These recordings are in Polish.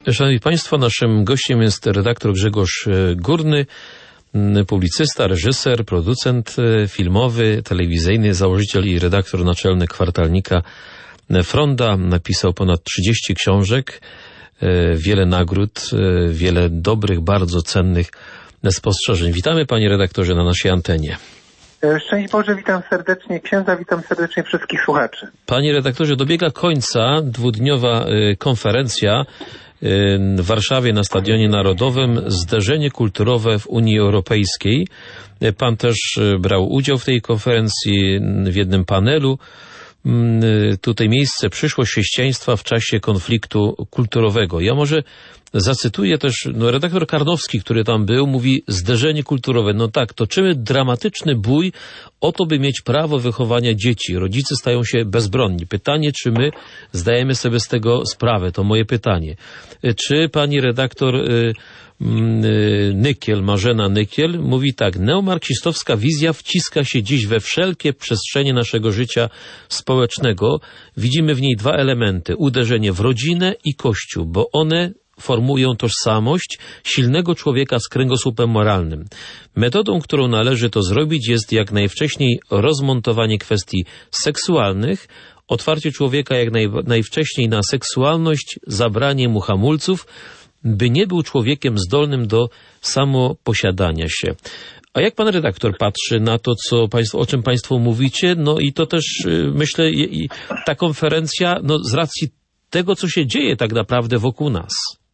Szanowni Państwo, naszym gościem jest redaktor Grzegorz Górny, publicysta, reżyser, producent filmowy, telewizyjny, założyciel i redaktor naczelny kwartalnika Fronda. Napisał ponad 30 książek, wiele nagród, wiele dobrych, bardzo cennych spostrzeżeń. Witamy, panie redaktorze, na naszej antenie. Szczęść Boże, witam serdecznie księdza, witam serdecznie wszystkich słuchaczy. Panie redaktorze, dobiega końca dwudniowa konferencja w Warszawie na Stadionie Narodowym, zderzenie kulturowe w Unii Europejskiej. Pan też brał udział w tej konferencji w jednym panelu. Tutaj miejsce, przyszłość chrześcijaństwa w czasie konfliktu kulturowego. Ja może zacytuję też, redaktor Karnowski, który tam był, mówi: zderzenie kulturowe. No tak, toczymy dramatyczny bój o to, by mieć prawo wychowania dzieci. Rodzice stają się bezbronni. Pytanie, czy my zdajemy sobie z tego sprawę? To moje pytanie. Czy pani redaktor Nykiel, Marzena Nykiel mówi tak: neomarksistowska wizja wciska się dziś we wszelkie przestrzenie naszego życia społecznego. Widzimy w niej dwa elementy: uderzenie w rodzinę i Kościół, bo one formują tożsamość silnego człowieka z kręgosłupem moralnym. Metodą, którą należy to zrobić, jest jak najwcześniej rozmontowanie kwestii seksualnych, otwarcie człowieka jak najwcześniej na seksualność, zabranie mu hamulców, by nie był człowiekiem zdolnym do samoposiadania się. A jak pan redaktor patrzy na to, o czym państwo mówicie? No i to też, myślę, ta konferencja, z racji tego, co się dzieje tak naprawdę wokół nas.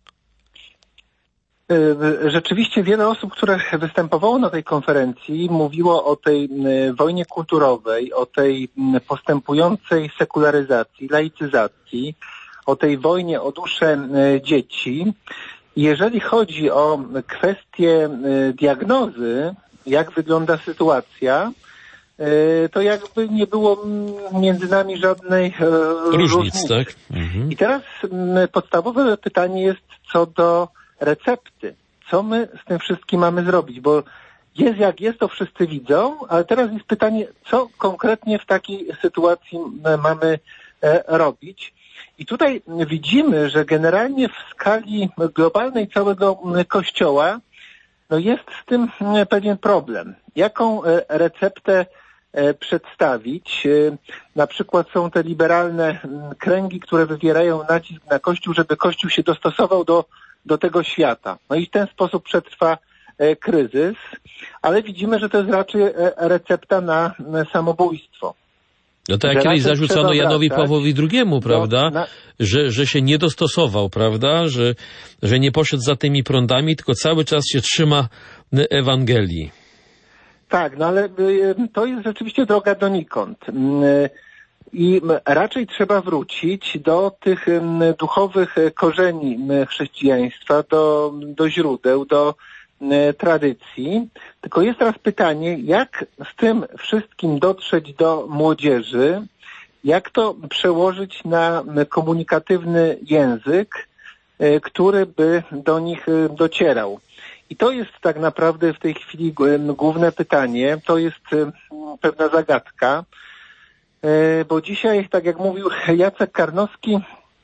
Rzeczywiście wiele osób, które występowało na tej konferencji, mówiło o tej wojnie kulturowej, o tej postępującej sekularyzacji, laicyzacji, o tej wojnie o duszę dzieci. Jeżeli chodzi o kwestię diagnozy, jak wygląda sytuacja, to jakby nie było między nami żadnej różnicy. Tak? I teraz podstawowe pytanie jest co do recepty. Co my z tym wszystkim mamy zrobić? Bo jest jak jest, to wszyscy widzą, ale teraz jest pytanie, co konkretnie w takiej sytuacji mamy robić. I tutaj widzimy, że generalnie w skali globalnej całego Kościoła jest z tym pewien problem. Jaką receptę przedstawić? Na przykład są te liberalne kręgi, które wywierają nacisk na Kościół, żeby Kościół się dostosował do tego świata. No i w ten sposób przetrwa kryzys, ale widzimy, że to jest raczej recepta na samobójstwo. No to jak kiedyś zarzucano Janowi Pawłowi II, prawda, że się nie dostosował, prawda, że nie poszedł za tymi prądami, tylko cały czas się trzyma Ewangelii. Tak, ale to jest rzeczywiście droga donikąd. I raczej trzeba wrócić do tych duchowych korzeni chrześcijaństwa, do źródeł, do tradycji. Tylko jest teraz pytanie, jak z tym wszystkim dotrzeć do młodzieży, jak to przełożyć na komunikatywny język, który by do nich docierał. I to jest tak naprawdę w tej chwili główne pytanie, to jest pewna zagadka, bo dzisiaj, tak jak mówił Jacek Karnowski,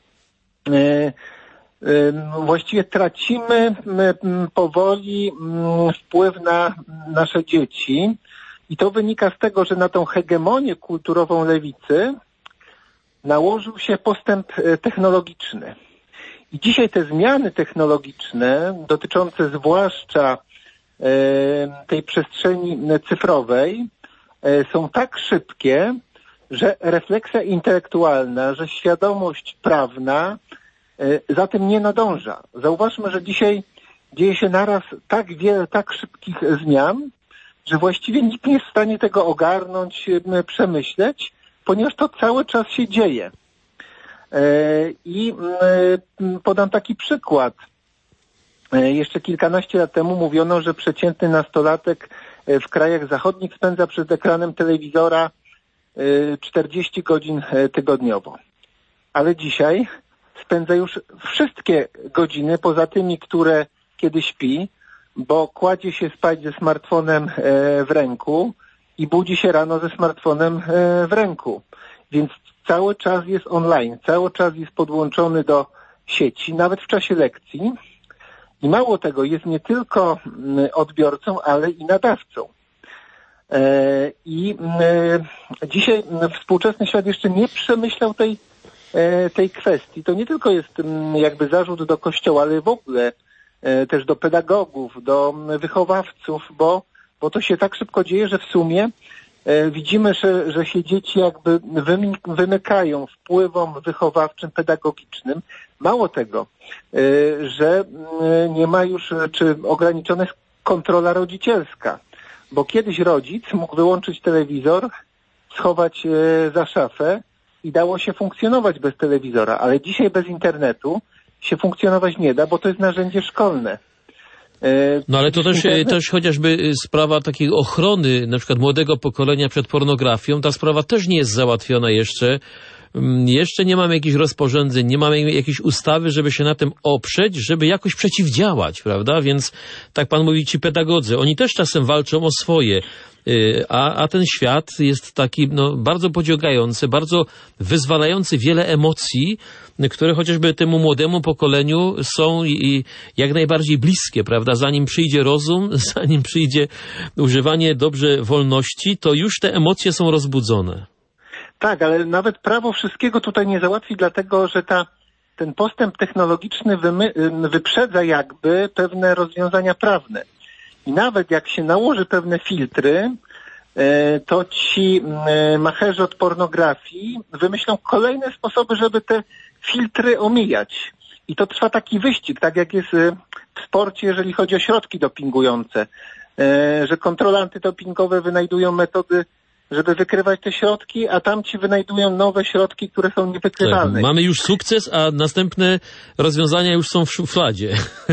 właściwie tracimy powoli wpływ na nasze dzieci i to wynika z tego, że na tą hegemonię kulturową lewicy nałożył się postęp technologiczny. I dzisiaj te zmiany technologiczne dotyczące zwłaszcza tej przestrzeni cyfrowej są tak szybkie, że refleksja intelektualna, że świadomość prawna za tym nie nadąża. Zauważmy, że dzisiaj dzieje się naraz tak wiele, tak szybkich zmian, że właściwie nikt nie jest w stanie tego ogarnąć, przemyśleć, ponieważ to cały czas się dzieje. I podam taki przykład. Jeszcze kilkanaście lat temu mówiono, że przeciętny nastolatek w krajach zachodnich spędza przed ekranem telewizora 40 godzin tygodniowo. Ale dzisiaj spędza już wszystkie godziny, poza tymi, które kiedy śpi, bo kładzie się spać ze smartfonem w ręku i budzi się rano ze smartfonem w ręku. Więc cały czas jest online, cały czas jest podłączony do sieci, nawet w czasie lekcji. I mało tego, jest nie tylko odbiorcą, ale i nadawcą. I dzisiaj współczesny świat jeszcze nie przemyślał tej kwestii. To nie tylko jest jakby zarzut do Kościoła, ale w ogóle też do pedagogów, do wychowawców, bo to się tak szybko dzieje, że w sumie widzimy, że się dzieci jakby wymykają wpływom wychowawczym, pedagogicznym. Mało tego, że nie ma już, czy ograniczona jest kontrola rodzicielska, bo kiedyś rodzic mógł wyłączyć telewizor, schować za szafę i dało się funkcjonować bez telewizora, ale dzisiaj bez internetu się funkcjonować nie da, bo to jest narzędzie szkolne. No ale to też chociażby sprawa takiej ochrony na przykład młodego pokolenia przed pornografią, ta sprawa też nie jest załatwiona jeszcze. Jeszcze nie mamy jakichś rozporządzeń, nie mamy jakiejś ustawy, żeby się na tym oprzeć, żeby jakoś przeciwdziałać, prawda? Więc tak pan mówi, ci pedagodzy, oni też czasem walczą o swoje, a ten świat jest taki bardzo pociągający, bardzo wyzwalający wiele emocji, które chociażby temu młodemu pokoleniu są i jak najbardziej bliskie, prawda? Zanim przyjdzie rozum, zanim przyjdzie używanie dobrze wolności, to już te emocje są rozbudzone. Tak, ale nawet prawo wszystkiego tutaj nie załatwi, dlatego że ten postęp technologiczny wyprzedza jakby pewne rozwiązania prawne. I nawet jak się nałoży pewne filtry, to ci macherzy od pornografii wymyślą kolejne sposoby, żeby te filtry omijać. I to trwa taki wyścig, tak jak jest w sporcie, jeżeli chodzi o środki dopingujące, że kontrole antydopingowe wynajdują metody, żeby wykrywać te środki, a tamci wynajdują nowe środki, które są niewykrywalne. Tak, mamy już sukces, a następne rozwiązania już są w szufladzie.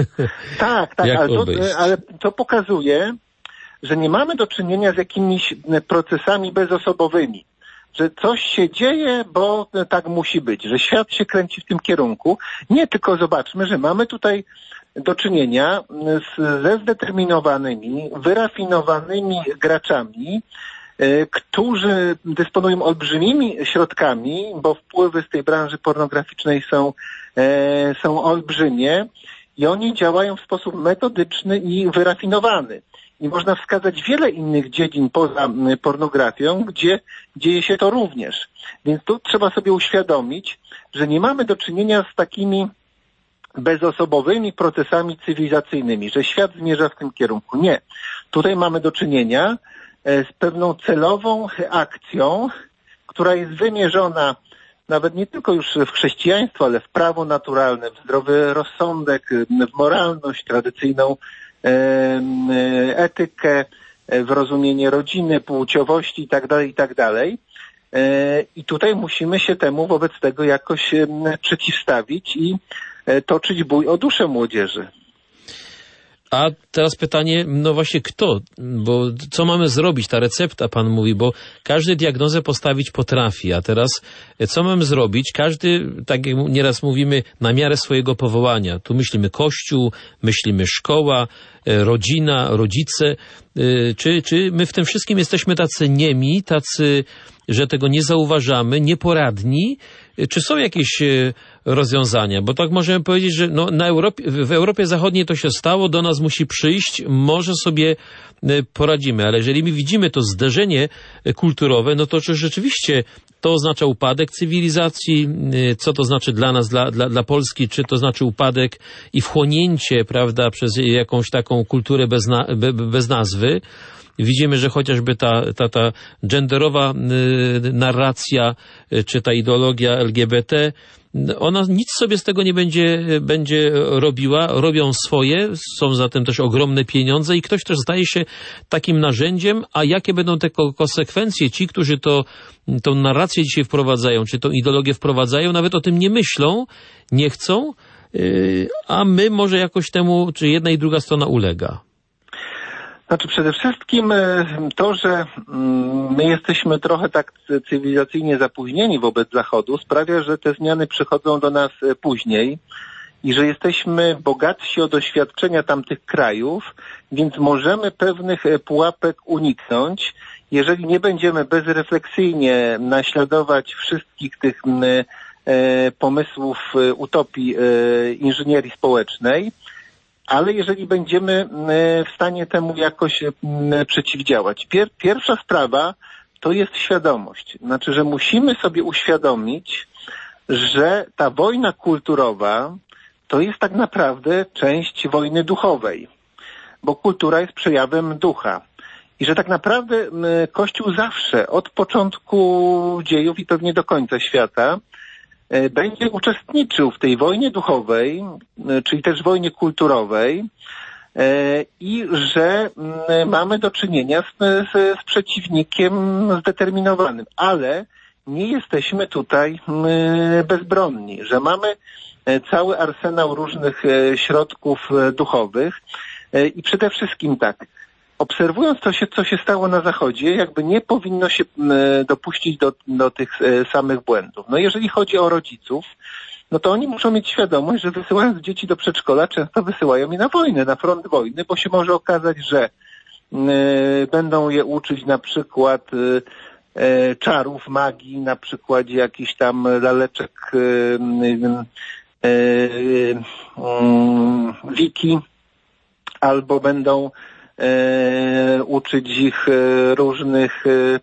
Tak, ale to pokazuje, że nie mamy do czynienia z jakimiś procesami bezosobowymi, że coś się dzieje, bo tak musi być, że świat się kręci w tym kierunku. Nie, tylko zobaczmy, że mamy tutaj do czynienia ze zdeterminowanymi, wyrafinowanymi graczami, którzy dysponują olbrzymimi środkami, bo wpływy z tej branży pornograficznej są olbrzymie i oni działają w sposób metodyczny i wyrafinowany. I można wskazać wiele innych dziedzin poza pornografią, gdzie dzieje się to również. Więc tu trzeba sobie uświadomić, że nie mamy do czynienia z takimi bezosobowymi procesami cywilizacyjnymi, że świat zmierza w tym kierunku. Nie. Tutaj mamy do czynienia z pewną celową akcją, która jest wymierzona nawet nie tylko już w chrześcijaństwo, ale w prawo naturalne, w zdrowy rozsądek, w moralność, tradycyjną etykę, w rozumienie rodziny, płciowości itd. I tutaj musimy się temu wobec tego jakoś przeciwstawić i toczyć bój o duszę młodzieży. A teraz pytanie, właśnie kto? Bo co mamy zrobić? Ta recepta, pan mówi, bo każdy diagnozę postawić potrafi, a teraz co mamy zrobić? Każdy, tak jak nieraz mówimy, na miarę swojego powołania. Tu myślimy Kościół, myślimy szkoła, rodzina, rodzice. Czy my w tym wszystkim jesteśmy tacy niemi, tacy, że tego nie zauważamy, nieporadni? Czy są jakieś rozwiązania? Bo tak możemy powiedzieć, że w Europie Zachodniej to się stało, do nas musi przyjść, może sobie poradzimy. Ale jeżeli my widzimy to zderzenie kulturowe, to czy rzeczywiście to oznacza upadek cywilizacji? Co to znaczy dla nas, dla Polski? Czy to znaczy upadek i wchłonięcie, prawda, przez jakąś taką kulturę bez nazwy? Widzimy, że chociażby ta genderowa narracja, czy ta ideologia LGBT, ona nic sobie z tego nie będzie robiła, robią swoje, są za tym też ogromne pieniądze i ktoś też zdaje się takim narzędziem, a jakie będą te konsekwencje? Ci, którzy tą narrację dzisiaj wprowadzają, czy tą ideologię wprowadzają, nawet o tym nie myślą, nie chcą, a my może jakoś temu, czy jedna i druga strona ulega. Znaczy przede wszystkim to, że my jesteśmy trochę tak cywilizacyjnie zapóźnieni wobec Zachodu, sprawia, że te zmiany przychodzą do nas później i że jesteśmy bogatsi o doświadczenia tamtych krajów, więc możemy pewnych pułapek uniknąć, jeżeli nie będziemy bezrefleksyjnie naśladować wszystkich tych pomysłów utopii inżynierii społecznej, ale jeżeli będziemy w stanie temu jakoś przeciwdziałać. Pierwsza sprawa to jest świadomość. Znaczy, że musimy sobie uświadomić, że ta wojna kulturowa to jest tak naprawdę część wojny duchowej, bo kultura jest przejawem ducha. I że tak naprawdę Kościół zawsze, od początku dziejów i pewnie do końca świata, będzie uczestniczył w tej wojnie duchowej, czyli też wojnie kulturowej, i że mamy do czynienia z przeciwnikiem zdeterminowanym, ale nie jesteśmy tutaj bezbronni, że mamy cały arsenał różnych środków duchowych i przede wszystkim tak, obserwując co się stało na Zachodzie, jakby nie powinno się dopuścić do tych samych błędów. No jeżeli chodzi o rodziców, no to oni muszą mieć świadomość, że wysyłając dzieci do przedszkola, często wysyłają je na wojnę, na front wojny, bo się może okazać, że będą je uczyć na przykład czarów, magii, na przykładzie jakichś tam laleczek wiki, albo będą uczyć ich różnych...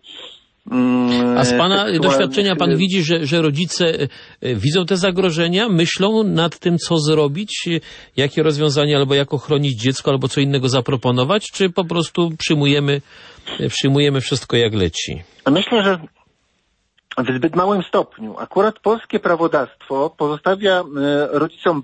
A z Pana doświadczenia Pan widzi, że rodzice widzą te zagrożenia, myślą nad tym, co zrobić, jakie rozwiązania, albo jak ochronić dziecko, albo co innego zaproponować, czy po prostu przyjmujemy wszystko jak leci? Myślę, że w zbyt małym stopniu. Akurat polskie prawodawstwo pozostawia rodzicom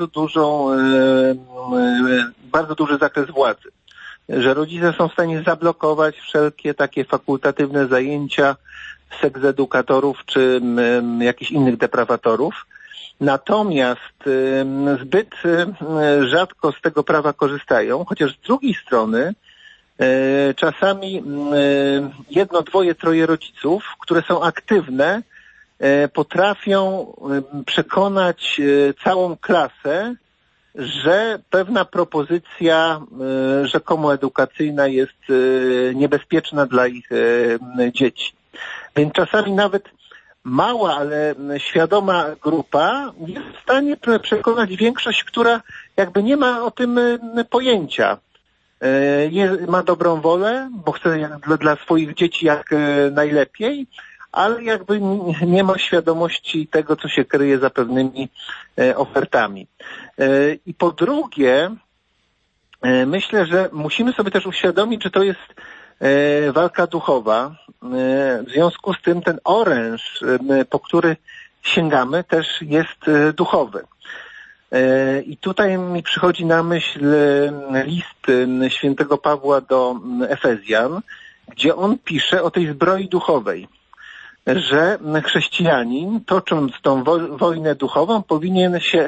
bardzo duży zakres władzy. Że rodzice są w stanie zablokować wszelkie takie fakultatywne zajęcia seksedukatorów czy jakichś innych deprawatorów. Natomiast zbyt rzadko z tego prawa korzystają, chociaż z drugiej strony czasami jedno, dwoje, troje rodziców, które są aktywne, potrafią przekonać całą klasę, że pewna propozycja rzekomo edukacyjna jest niebezpieczna dla ich dzieci. Więc czasami nawet mała, ale świadoma grupa jest w stanie przekonać większość, która jakby nie ma o tym pojęcia. Ma dobrą wolę, bo chce dla swoich dzieci jak najlepiej, ale jakby nie ma świadomości tego, co się kryje za pewnymi ofertami. I po drugie, myślę, że musimy sobie też uświadomić, że to jest walka duchowa. W związku z tym ten oręż, po który sięgamy, też jest duchowy. I tutaj mi przychodzi na myśl list świętego Pawła do Efezjan, gdzie on pisze o tej zbroi duchowej, że chrześcijanin, tocząc tą wojnę duchową, powinien się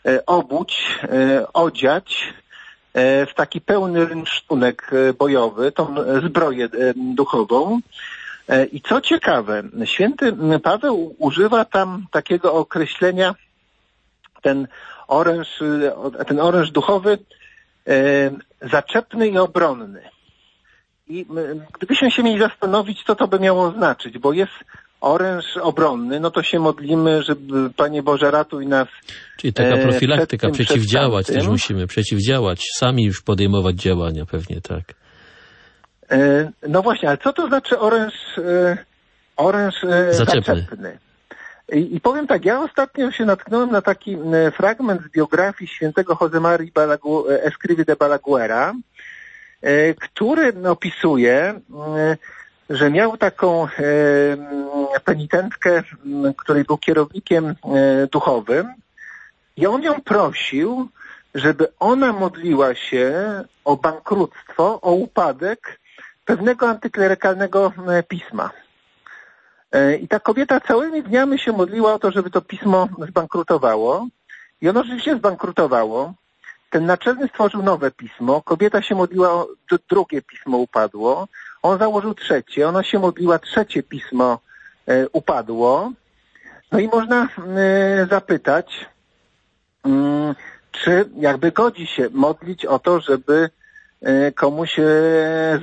odziać w taki pełny rynsztunek bojowy, tą zbroję duchową. I co ciekawe, święty Paweł używa tam takiego określenia, ten oręż duchowy, zaczepny i obronny. I gdybyśmy się mieli zastanowić, co to by miało znaczyć, bo jest oręż obronny, no to się modlimy, żeby Panie Boże ratuj nas. Czyli taka profilaktyka, przeciwdziałać też musimy, przeciwdziałać, sami już podejmować działania, pewnie tak. No właśnie, ale co to znaczy oręż zaczepny? I powiem tak, ja ostatnio się natknąłem na taki fragment z biografii świętego Josemarii Escrivá de Balaguera, który opisuje, że miał taką penitentkę, której był kierownikiem duchowym, i on ją prosił, żeby ona modliła się o bankructwo, o upadek pewnego antyklerykalnego pisma. I ta kobieta całymi dniami się modliła o to, żeby to pismo zbankrutowało. I ono rzeczywiście zbankrutowało. Ten naczelny stworzył nowe pismo, kobieta się modliła, drugie pismo upadło, on założył trzecie, ona się modliła, trzecie pismo upadło. No i można zapytać, czy jakby godzi się modlić o to, żeby komuś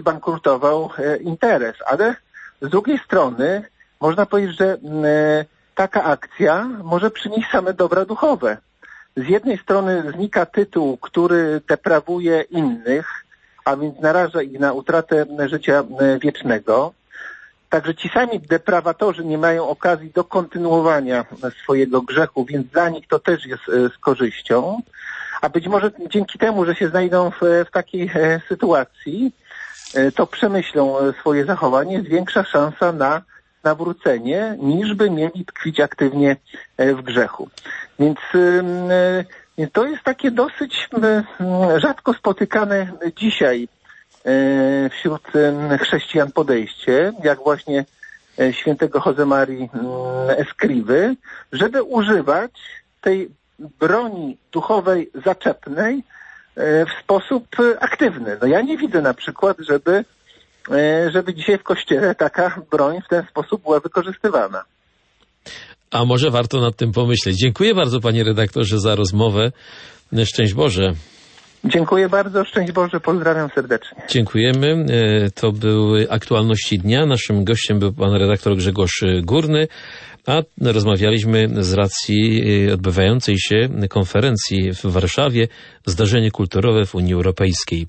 zbankrutował interes. Ale z drugiej strony można powiedzieć, że taka akcja może przynieść same dobra duchowe. Z jednej strony znika tytuł, który deprawuje innych, a więc naraża ich na utratę życia wiecznego. Także ci sami deprawatorzy nie mają okazji do kontynuowania swojego grzechu, więc dla nich to też jest z korzyścią. A być może dzięki temu, że się znajdą w takiej sytuacji, to przemyślą swoje zachowanie, jest większa szansa na nawrócenie, niż by mieli tkwić aktywnie w grzechu. Więc to jest takie dosyć rzadko spotykane dzisiaj wśród chrześcijan podejście, jak właśnie świętego Josemarii Escrivy, żeby używać tej broni duchowej zaczepnej w sposób aktywny. No ja nie widzę na przykład, żeby dzisiaj w Kościele taka broń w ten sposób była wykorzystywana. A może warto nad tym pomyśleć. Dziękuję bardzo, panie redaktorze, za rozmowę. Szczęść Boże. Dziękuję bardzo, szczęść Boże, pozdrawiam serdecznie. Dziękujemy. To były aktualności dnia. Naszym gościem był pan redaktor Grzegorz Górny, a rozmawialiśmy z racji odbywającej się konferencji w Warszawie Zdarzenie kulturowe w Unii Europejskiej.